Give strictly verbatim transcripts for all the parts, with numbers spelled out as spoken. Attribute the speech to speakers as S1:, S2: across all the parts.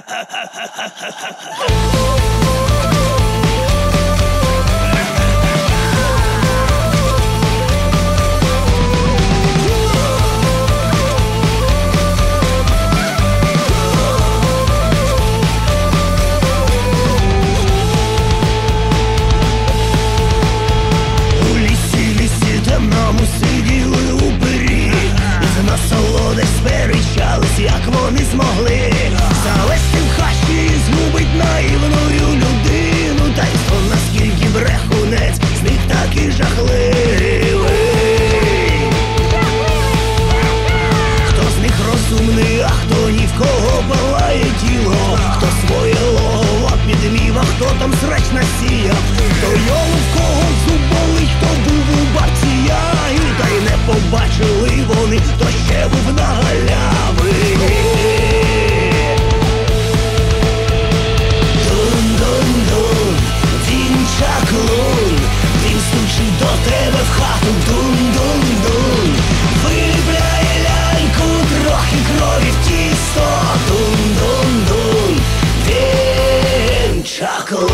S1: Як вони змогли завести в хащі і згубить наївною людину. Та й хто наскільки брехунець з них такий жахливий. Хто з них розумний, а хто ні в кого палає тіло. Хто своє логово підвів, а хто там срач насіяв. Хто йому в кого зуб болить, хто був у бабці яги. Та й не побачили вони, хто ще був на галявині. Дун-дун-дун, він чаклун, він стучить до тебе в хату. Дун-дун-дун, виліпляє ляльку, трохи крові в тісто. Дун-дун-дун, він чаклун.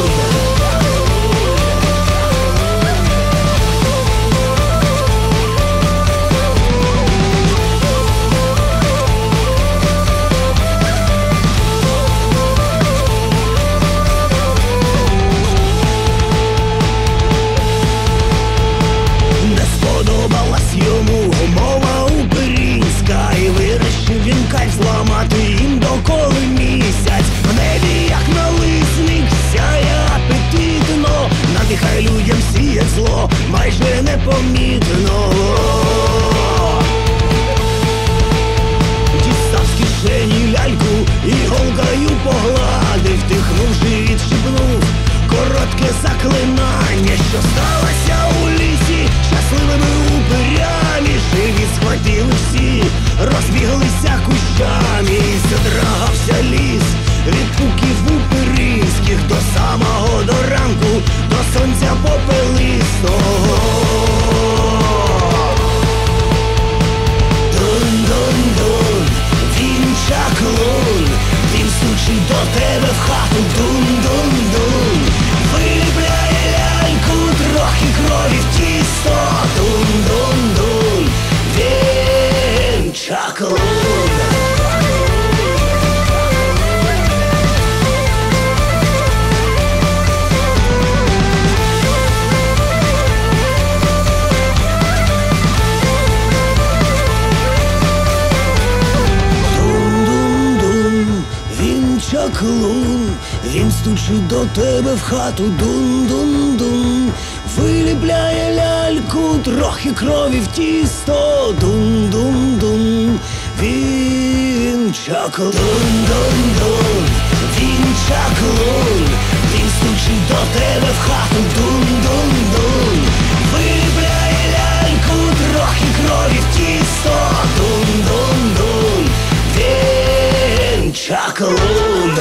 S1: Йому мова українська, і вирішив він кайф зламати їм доколи місяць. В небі, як налисник, сяє апетитно, надихай людям сіє зло, майже непомітно. Дістав з кишені ляльку і голкою погладив, тихнув живіт, шипнув коротке заклинання, що сталося у лісі щасливими упирями. Живі схватили всі, розбіглися кущами, і задрагався ліс від пуків упириських до самого до ранку, до сонця попелистого. Дун-дун-дун, він чаклун, він стучить до тебе в хату. Дун-дун-дун, виліпляє ляльку, трохи крові в тісто. Дун-дун-дун, він чаклун. Чаклун, він стучить до тебе в хату. Дун-дун-дун, виліпляє ляльку, трохи крові в тісто. Дун-дун-дун, він чаклун. Дун-дун-дун, він чаклун, він стучить до тебе в хату. Дун-дун-дун, виліпляє ляльку, трохи крові в тісто. Дун-дун-дун, він чаклун.